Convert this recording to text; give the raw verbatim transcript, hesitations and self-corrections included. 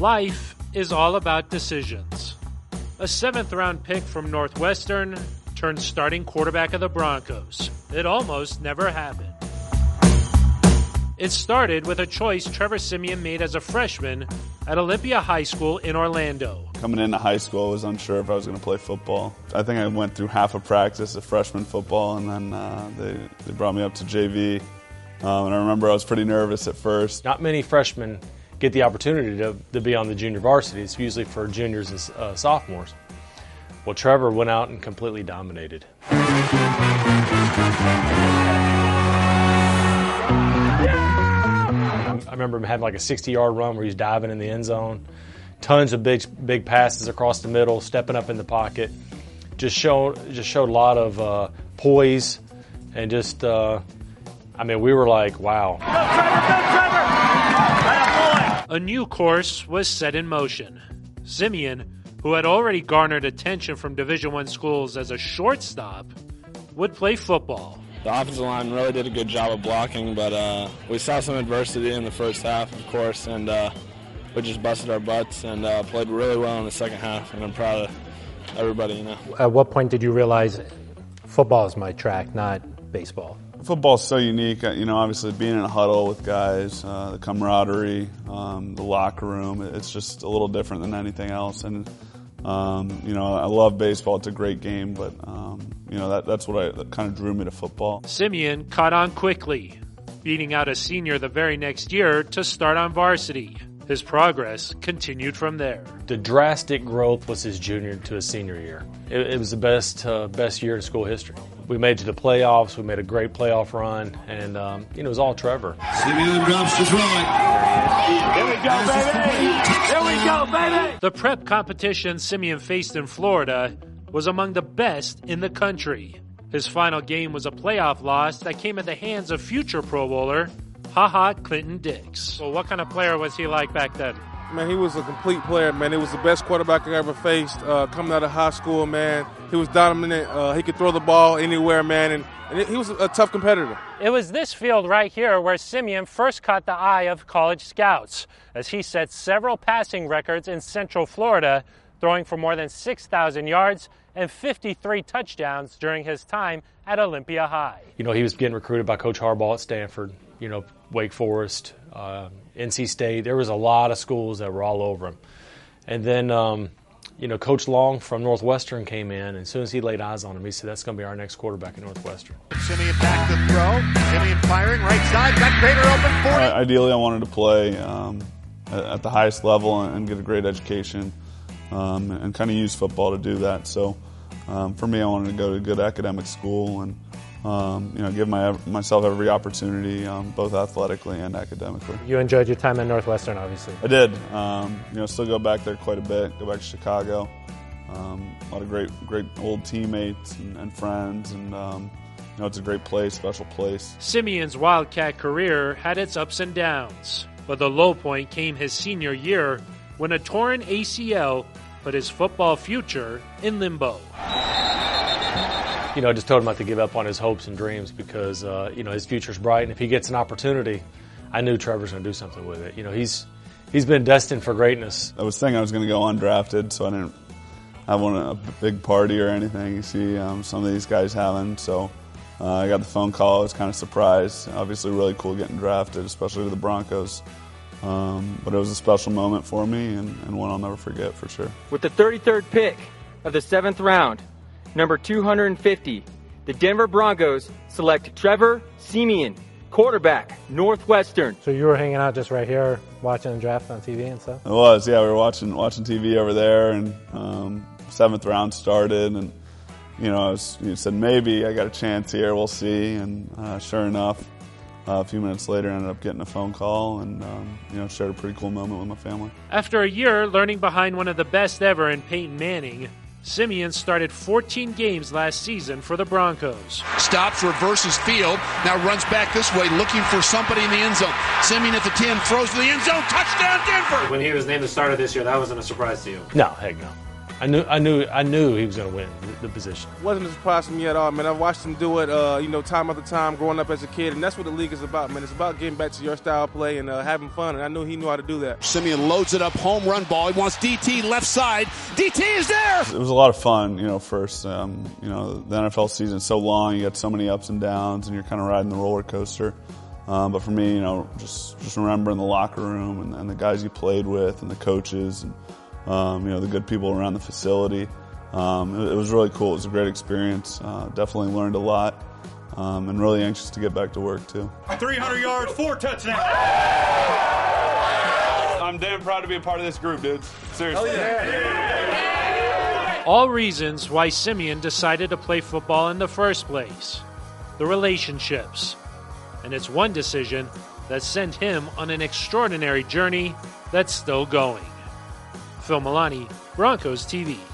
Life is all about decisions. A seventh-round pick from Northwestern turned starting quarterback of the Broncos. It almost never happened. It started with a choice Trevor Siemian made as a freshman at Olympia High School in Orlando. Coming into high school, I was unsure if I was going to play football. I think I went through half of practice of freshman football, and then uh, they, they brought me up to J V. Um, and I remember I was pretty nervous at first. Not many freshmen get the opportunity to, to be on the junior varsity. It's usually for juniors and uh, sophomores. Well, Trevor went out and completely dominated. I remember him having like a sixty-yard run where he was diving in the end zone. Tons of big big passes across the middle, stepping up in the pocket. Just showed, just showed a lot of uh, poise and just, uh, I mean, we were like, wow. Go, Trevor, go, Trevor! A new course was set in motion. Siemian, who had already garnered attention from Division I schools as a shortstop, would play football. The offensive line really did a good job of blocking, but uh, we saw some adversity in the first half, of course, and uh, we just busted our butts and uh, played really well in the second half, and I'm proud of everybody, you know. At what point did you realize football is my track, not baseball? Football's so unique, you know, obviously being in a huddle with guys, uh, the camaraderie, um, the locker room, it's just a little different than anything else. And, um, you know, I love baseball. It's a great game, but, um, you know, that, that's what I, that kind of drew me to football. Siemian caught on quickly, beating out a senior the very next year to start on varsity. His progress continued from there. The drastic growth was his junior to his senior year. It, it was the best uh, best year in school history. We made it to the playoffs. We made a great playoff run, and um, you know, it was all Trevor. Siemian drops to throw it. Here we go, baby! Here we go, baby! The prep competition Siemian faced in Florida was among the best in the country. His final game was a playoff loss that came at the hands of future Pro Bowler Ha Ha Clinton Dix. Well, what kind of player was he like back then? Man, he was a complete player, man. He was the best quarterback I ever faced uh, coming out of high school, man. He was dominant. Uh, he could throw the ball anywhere, man, and, and he was a tough competitor. It was this field right here where Siemian first caught the eye of college scouts, as he set several passing records in Central Florida, throwing for more than six thousand yards and fifty-three touchdowns during his time at Olympia High. You know, he was getting recruited by Coach Harbaugh at Stanford, you know, Wake Forest, uh, N C State. There was a lot of schools that were all over him. And then, um, you know, Coach Long from Northwestern came in, and as soon as he laid eyes on him, he said, that's going to be our next quarterback at Northwestern. Siemian back to throw. Siemian firing, right side, got Crater open for it. Ideally, I wanted to play um, at, at the highest level and, and get a great education um, and, and kind of use football to do that. So um, for me, I wanted to go to a good academic school and Um, you know, give my, myself every opportunity, um, both athletically and academically. You enjoyed your time at Northwestern, obviously. I did. Um, you know, still go back there quite a bit. Go back to Chicago. Um, a lot of great, great old teammates and, and friends, and um, you know, it's a great place, special place. Siemian's Wildcat career had its ups and downs, but the low point came his senior year when a torn A C L put his football future in limbo. You know, I just told him not to give up on his hopes and dreams because, uh, you know, his future's bright. And if he gets an opportunity, I knew Trevor's going to do something with it. You know, he's he's been destined for greatness. I was thinking I was going to go undrafted, so I didn't have one, a big party or anything. You see um, some of these guys having. So uh, I got the phone call. I was kind of surprised. Obviously really cool getting drafted, especially to the Broncos. Um, but it was a special moment for me and, and one I'll never forget for sure. With the thirty-third pick of the seventh round, number two hundred fifty, the Denver Broncos select Trevor Siemian, quarterback, Northwestern. So you were hanging out just right here watching the draft on T V and stuff? It was, yeah. We were watching watching T V over there, and um, seventh round started, and you know, I was, you said maybe I got a chance here. We'll see, and uh, sure enough, uh, a few minutes later, I ended up getting a phone call, and um, you know, shared a pretty cool moment with my family. After a year learning behind one of the best ever in Peyton Manning, Siemian started fourteen games last season for the Broncos. Stops, reverses field, now runs back this way, looking for somebody in the end zone. Siemian at the ten, throws to the end zone, touchdown Denver! When he was named the starter this year, that wasn't a surprise to you? No, heck no. I knew, I knew, I knew he was going to win the, the position. It wasn't a surprise to me at all, man. I've watched him do it, uh, you know, time after time, growing up as a kid, and that's what the league is about, man. It's about getting back to your style of play and uh, having fun, and I knew he knew how to do that. Simeon loads it up, home run ball. He wants D T left side. D T is there. It was a lot of fun, you know. First, um, you know, the N F L season is so long. You got so many ups and downs, and you're kind of riding the roller coaster. Um, but for me, you know, just just remembering the locker room and, and the guys you played with, and the coaches, and um, you know, the good people around the facility. Um, it, it was really cool. It was a great experience. Uh, definitely learned a lot, um, and really anxious to get back to work too. three hundred yards, four touchdowns. I'm damn proud to be a part of this group, dude. Seriously. Yeah. All reasons why Simeon decided to play football in the first place. The relationships. And it's one decision that sent him on an extraordinary journey that's still going. Phil Milani, Broncos T V.